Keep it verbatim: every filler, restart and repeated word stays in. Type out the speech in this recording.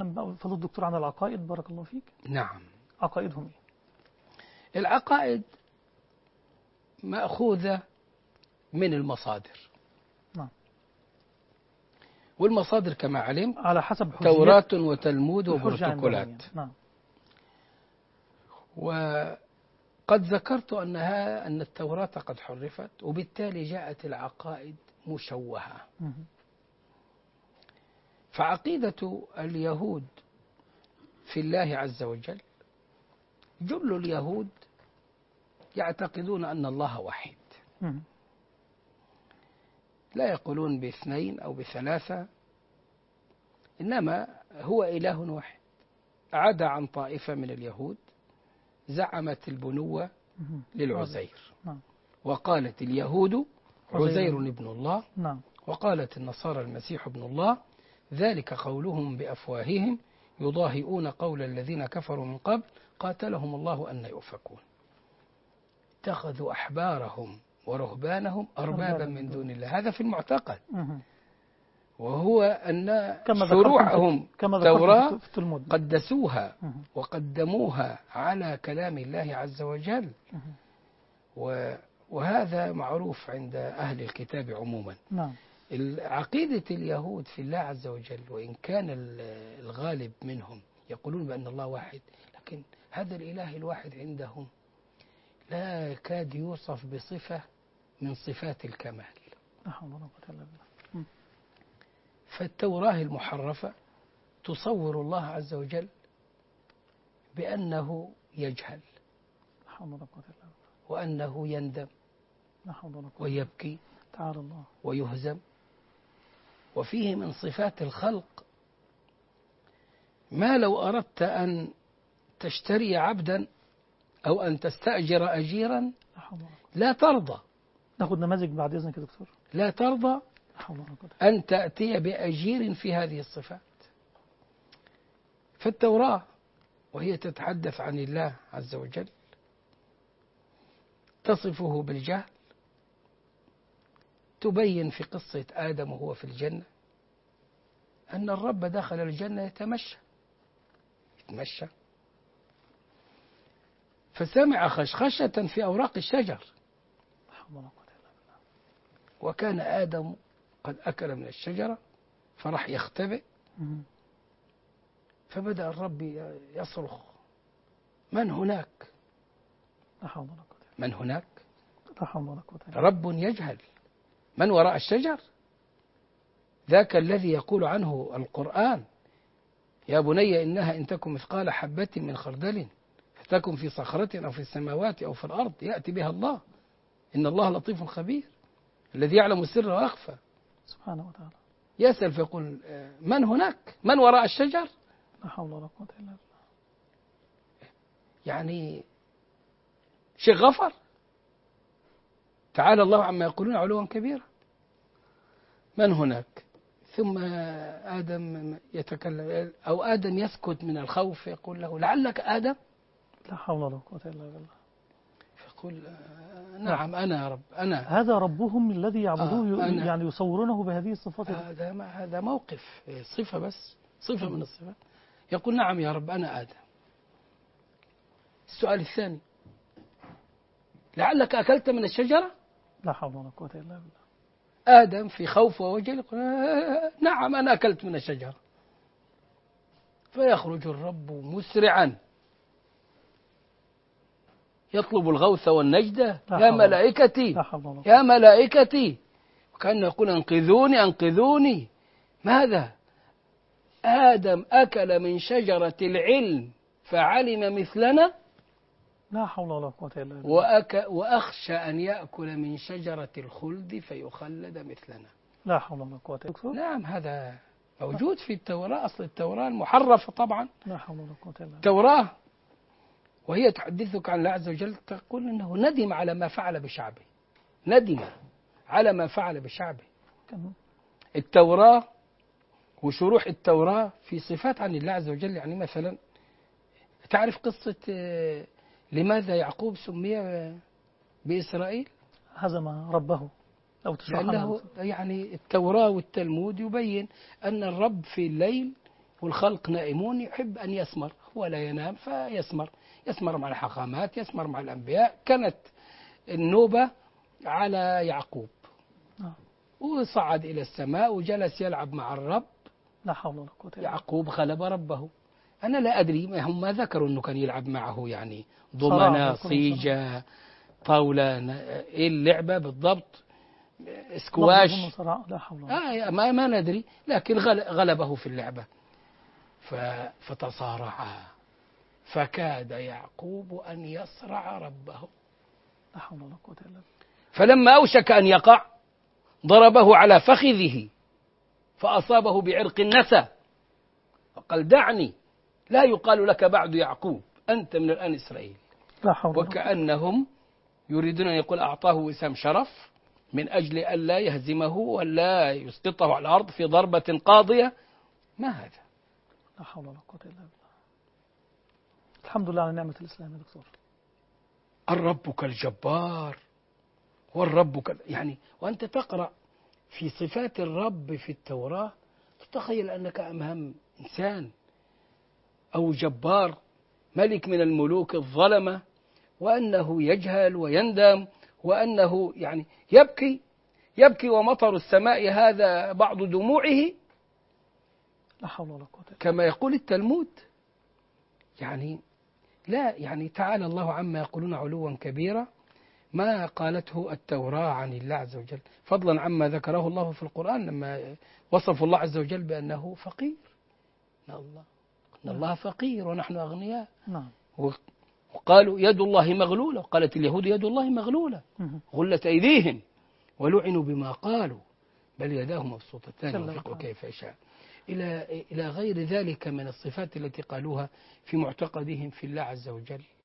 فضل الدكتور عن العقائد بارك الله فيك. نعم. عقائدهم إيه؟ العقائد مأخوذة من المصادر. نعم. والمصادر كما علم على حسب توراة وتلمود وبروتوكولات. نعم. وقد ذكرت أنها أن التوراة قد حرفت، وبالتالي جاءت العقائد مشوهة. فعقيدة اليهود في الله عز وجل، جل اليهود يعتقدون أن الله واحد، لا يقولون باثنين أو بثلاثة، إنما هو إله واحد، عدا عن طائفة من اليهود زعمت البنوة للعزير، وقالت اليهود عزير ابن الله، وقالت النصارى المسيح ابن الله، ذلك قولهم بأفواههم يضاهئون قول الذين كفروا من قبل قاتلهم الله أن يؤفكون. اتخذوا أحبارهم ورهبانهم أربابا من دون الله، هذا في المعتقد، وهو أن شروعهم توراة قدسوها وقدموها على كلام الله عز وجل، وهذا معروف عند أهل الكتاب عموما. عقيدة اليهود في الله عز وجل، وإن كان الغالب منهم يقولون بأن الله واحد، لكن هذا الإله الواحد عندهم لا يكاد يوصف بصفة من صفات الكمال. فالتوراة المحرفة تصور الله عز وجل بأنه يجهل، وأنه يندم ويبكي ويهزم، وفيه من صفات الخلق ما لو أردت أن تشتري عبدا أو أن تستأجر أجيرا لا ترضى. ناخذ نماذج بعد إذنك يا دكتور. لا ترضى أن تأتي بأجير في هذه الصفات. فالتوراة وهي تتحدث عن الله عز وجل تصفه بالجهل، تبين في قصة آدم وهو في الجنة أن الرب دخل الجنة يتمشى يتمشى فسمع خشخشة في أوراق الشجر، وكان آدم قد أكل من الشجرة فراح يختبئ، فبدأ الرب يصرخ: من هناك؟ من هناك؟ رب يجهل من وراء الشجر، ذاك الذي يقول عنه القرآن: يا بني إنها إن تكن مثقال حبة من خردل فتكن في صخرة أو في السماوات أو في الأرض يأتي بها الله، إن الله لطيف خبير الذي يعلم السر وأخفى سبحانه وتعالى. يسأل فيقول: من هناك؟ من وراء الشجر؟ لا حول ولا قوة إلا بالله. يعني شيء غفر، تعالى الله عما يقولون علوا كبيرا. من هناك؟ ثم آدم يتكلم، أو آدم يسكت من الخوف، يقول له: لعلك آدم؟ لا حول ولا قوة إلا بالله. فيقول: نعم أنا يا رب، أنا. هذا ربهم الذي يعبدوه، آه يعني يصورونه بهذه الصفات. هذا هذا موقف، صفة بس، صفة من الصفات. يقول: نعم يا رب أنا آدم. السؤال الثاني: لعلك أكلت من الشجرة؟ لا حول ولا قوة إلا بالله. آدم في خوف ووجل يقول: نعم أنا أكلت من الشجرة. فيخرج الرب مسرعا يطلب الغوث والنجدة: يا ملائكتي يا ملائكتي، وكأنه يقول: أنقذوني أنقذوني. ماذا؟ آدم أكل من شجرة العلم فعلم مثلنا؟ لا حول ولا قوة إلا بالله. وأك وأخشى أن يأكل من شجرة الخلد فيخلد مثلنا. لا حول ولا قوة إلا بالله. نعم هذا موجود في التوراة، أصل التوراة المحرفة طبعا. لا حول ولا قوة إلا بالله. التوراة وهي تحدثك عن الله عز وجل تقول أنه ندم على ما فعل بشعبه، ندم على ما فعل بشعبه. التوراة وشروح التوراة في صفات عن الله عز وجل، يعني مثلا تعرف قصة لماذا يعقوب سمي بإسرائيل؟ هزم ربه أو لأنه يعني التوراة والتلمود يبين أن الرب في الليل والخلق نائمون، يحب أن يسمر، هو لا ينام فيسمر، يسمر مع الحاخامات، يسمر مع الأنبياء. كانت النوبة على يعقوب، وصعد إلى السماء وجلس يلعب مع الرب. لا حول ولا قوة إلا بالله. يعقوب غلب ربه. أنا لا أدري، هم ما ذكروا أنه كان يلعب معه يعني صراع، ضمنة، يكون صيجة، طاولة، إيه اللعبة بالضبط، سكواش، صراع. لا حول ولا قوة. آه ما ما ندري، لكن غل- غلبه في اللعبة. ف- فتصارعا فكاد يعقوب أن يصرع ربه. لا حول ولا قوة إلا بالله. فلما أوشك أن يقع ضربه على فخذه فأصابه بعرق النسى، فقال دعني، لا يقال لك بعد يعقوب، أنت من الآن إسرائيل. لا حول ولا قوة. وكأنهم يريدون أن يقول أعطاه وسام شرف من أجل ألا يهزمه ولا يسقطه على الأرض في ضربة قاضية. ما هذا؟ لا حول ولا قوة إلا بالله. الحمد لله على نعمة الإسلام يا دكتور. الرب الجبار والرب كال... يعني وأنت تقرأ في صفات الرب في التوراة تتخيل أنك أمام إنسان أو جبار، ملك من الملوك الظلمة، وأنه يجهل ويندم، وأنه يعني يبكي يبكي ومطر السماء هذا بعض دموعه، لا حول ولا قوة إلا كما يقول التلمود. يعني لا يعني تعالى الله عما يقولون علوا كبيرا، ما قالته التوراة عن الله عز وجل، فضلا عما ذكره الله في القرآن لما وصف الله عز وجل بأنه فقير. إن الله إن الله فقير ونحن أغنياء. نعم. وقالوا يد الله مغلولة، وقالت اليهود يد الله مغلولة غلت أيديهم ولعنوا بما قالوا بل يداه مبسوطتان ينفق كيف يشاء، إلى إلى غير ذلك من الصفات التي قالوها في معتقدهم في الله عز وجل.